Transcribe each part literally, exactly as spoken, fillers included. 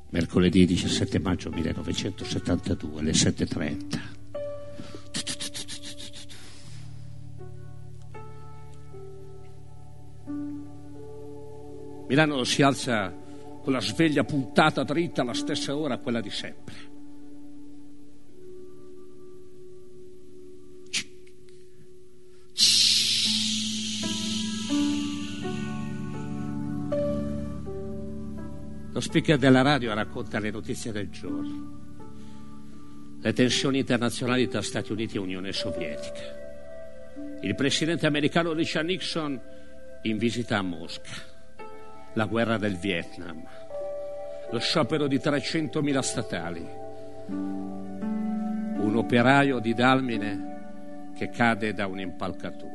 Mercoledì diciassette maggio millenovecentosettantadue, alle sette e trenta. Milano si alza con la sveglia puntata dritta alla stessa ora, quella di sempre. Lo speaker della radio racconta le notizie del giorno. Le tensioni internazionali tra Stati Uniti e Unione Sovietica. Il presidente americano Richard Nixon in visita a Mosca. La guerra del Vietnam. Lo sciopero di trecentomila statali. Un operaio di Dalmine che cade da un'impalcatura.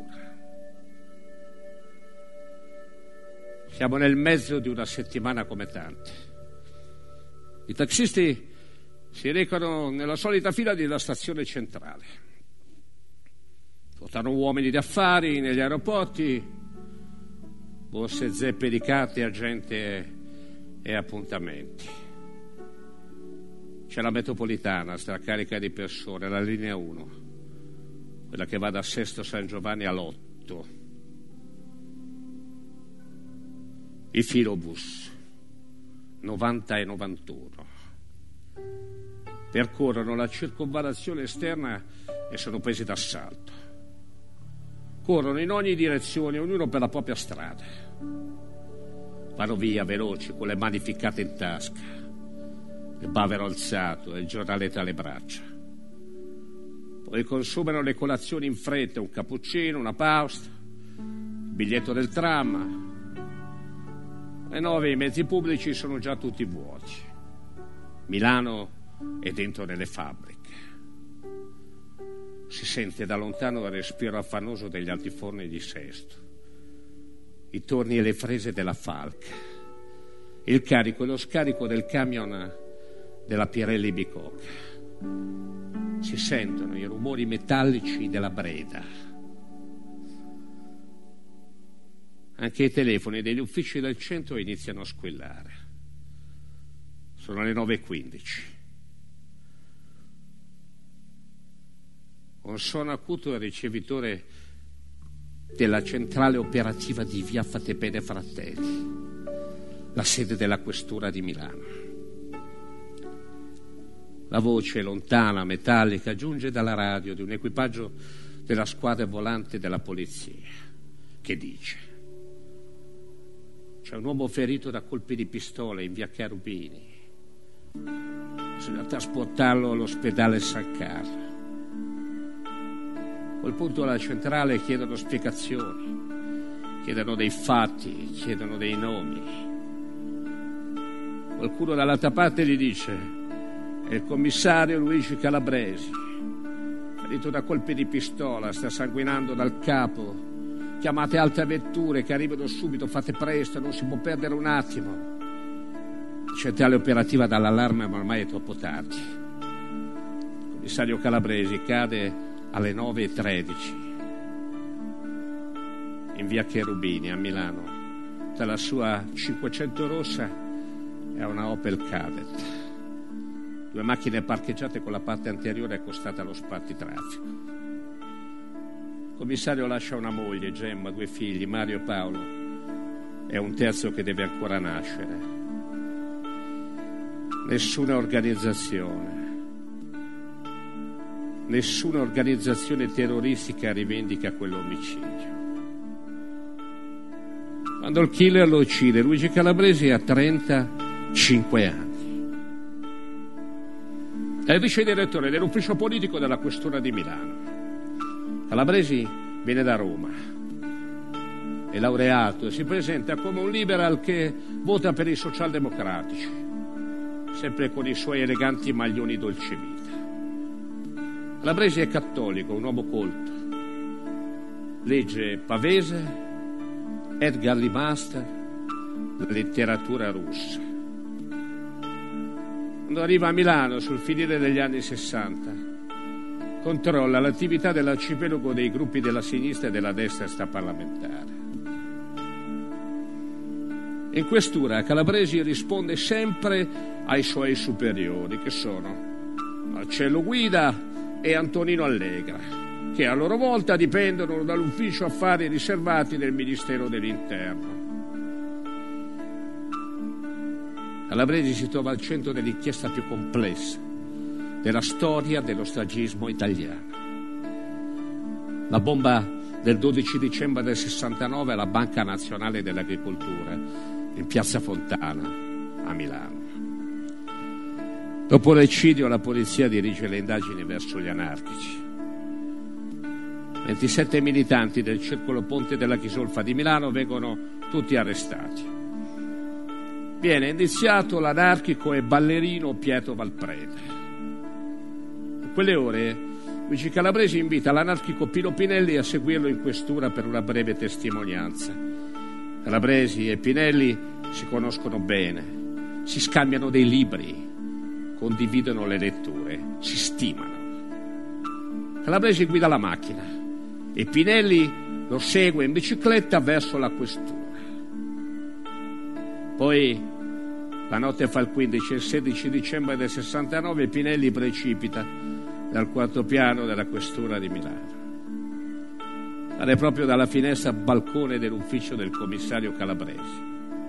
Siamo nel mezzo di una settimana come tante. I taxisti si recano nella solita fila della stazione centrale. Votano uomini d'affari negli aeroporti, borse zeppe di carte, agente e appuntamenti. C'è la metropolitana, stracarica di persone, la linea uno, quella che va da Sesto San Giovanni all'otto. I filobus novanta e novantuno percorrono la circonvallazione esterna e sono presi d'assalto. Corrono in ogni direzione, ognuno per la propria strada. Vanno via veloci con le mani ficcate in tasca, il bavero alzato e il giornale tra le braccia. Poi consumano le colazioni in fretta, un cappuccino, una pausa, il biglietto del tram. Alle nove i mezzi pubblici sono già tutti vuoti. Milano è dentro nelle fabbriche. Si sente da lontano il respiro affannoso degli altiforni di Sesto, i torni e le frese della Falck, il carico e lo scarico del camion della Pirelli Bicocca. Si sentono i rumori metallici della Breda. Anche i telefoni degli uffici del centro iniziano a squillare. Sono le nove e quindici. Un suono acuto è il ricevitore della centrale operativa di via Fattepene Fratelli, la sede della questura di Milano. La voce lontana, metallica, giunge dalla radio di un equipaggio della squadra volante della polizia che dice: c'è un uomo ferito da colpi di pistola in via Cherubini. Bisogna trasportarlo all'ospedale San Carlo. A quel punto alla centrale chiedono spiegazioni, chiedono dei fatti, chiedono dei nomi. Qualcuno dall'altra parte gli dice: è il commissario Luigi Calabresi, ferito da colpi di pistola, sta sanguinando dal capo. Chiamate altre vetture che arrivano subito, fate presto, non si può perdere un attimo. Centrale operativa dall'allarme, ma ormai è troppo tardi. Il commissario Calabresi cade alle nove e tredici in via Cherubini a Milano, tra la sua cinquecento rossa e una Opel Kadett. Due macchine parcheggiate con la parte anteriore accostata allo spartitraffico. Il commissario lascia una moglie, Gemma, due figli, Mario e Paolo, e un terzo che deve ancora nascere. Nessuna organizzazione, nessuna organizzazione terroristica rivendica quell'omicidio. Quando il killer lo uccide, Luigi Calabresi ha trentacinque anni. È il vice direttore dell'ufficio politico della questura di Milano. Calabresi viene da Roma, è laureato e si presenta come un liberal che vota per i socialdemocratici, sempre con i suoi eleganti maglioni dolce vita. Calabresi è cattolico, un uomo colto. Legge Pavese, Edgar Lee Master, la letteratura russa. Quando arriva a Milano sul finire degli anni sessanta, controlla l'attività dell'arcipelago dei gruppi della sinistra e della destra extraparlamentare. In questura Calabresi risponde sempre ai suoi superiori, che sono Marcello Guida e Antonino Allegra, che a loro volta dipendono dall'ufficio affari riservati del Ministero dell'Interno. Calabresi si trova al centro dell'inchiesta più complessa della storia dello stragismo italiano. La bomba del dodici dicembre del sessantanove alla Banca Nazionale dell'Agricoltura in Piazza Fontana a Milano. Dopo l'eccidio la polizia dirige le indagini verso gli anarchici. ventisette militanti del Circolo Ponte della Chisolfa di Milano vengono tutti arrestati. Viene indiziato l'anarchico e ballerino Pietro Valpreda. In quelle ore Luigi Calabresi invita l'anarchico Pino Pinelli a seguirlo in questura per una breve testimonianza. Calabresi e Pinelli si conoscono bene, si scambiano dei libri, condividono le letture, si stimano. Calabresi guida la macchina e Pinelli lo segue in bicicletta verso la questura. Poi la notte fra il quindici e il sedici dicembre del sessantanove Pinelli precipita dal quarto piano della questura di Milano. Cade proprio dalla finestra al balcone dell'ufficio del commissario Calabresi.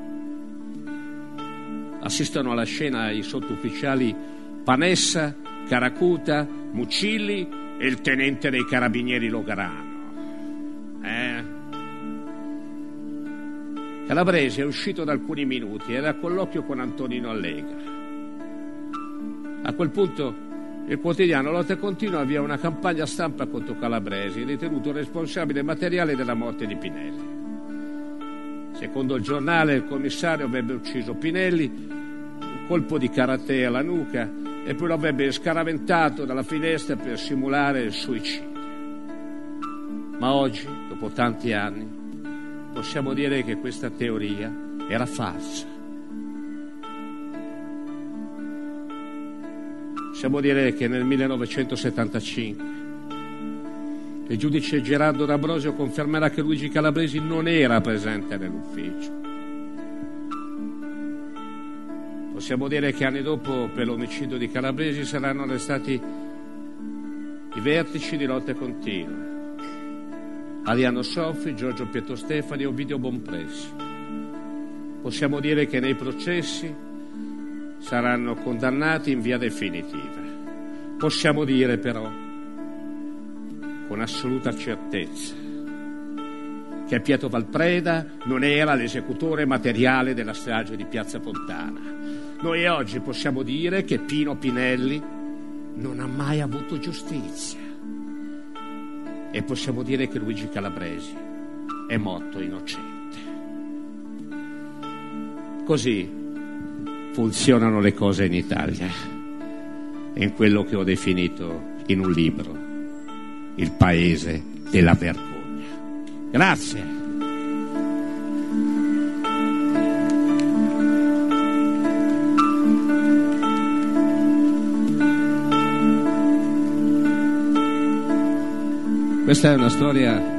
Assistono alla scena i sottufficiali Panessa, Caracuta, Mucilli e il tenente dei carabinieri Logarano. Eh? Calabresi è uscito da alcuni minuti ed era a colloquio con Antonino Allegra. A quel punto il quotidiano Lotta Continua avvia una campagna stampa contro Calabresi, ritenuto responsabile materiale della morte di Pinelli. Secondo il giornale il commissario avrebbe ucciso Pinelli, un colpo di karate alla nuca, e poi lo avrebbe scaraventato dalla finestra per simulare il suicidio. Ma oggi, dopo tanti anni, possiamo dire che questa teoria era falsa. Possiamo dire che nel millenovecentosettantacinque il giudice Gerardo D'Ambrosio confermerà che Luigi Calabresi non era presente nell'ufficio. Possiamo dire che anni dopo, per l'omicidio di Calabresi, saranno arrestati i vertici di Lotte Continue: Ariano Soffi, Giorgio Pietro Stefani e Ovidio Bonpressi. Possiamo dire che nei processi saranno condannati in via definitiva. Possiamo dire però con assoluta certezza che Pietro Valpreda non era l'esecutore materiale della strage di Piazza Fontana. Noi oggi possiamo dire che Pino Pinelli non ha mai avuto giustizia. E possiamo dire che Luigi Calabresi è morto innocente. Così funzionano le cose in Italia, in quello che ho definito in un libro il paese della vergogna. Grazie. Questa è una storia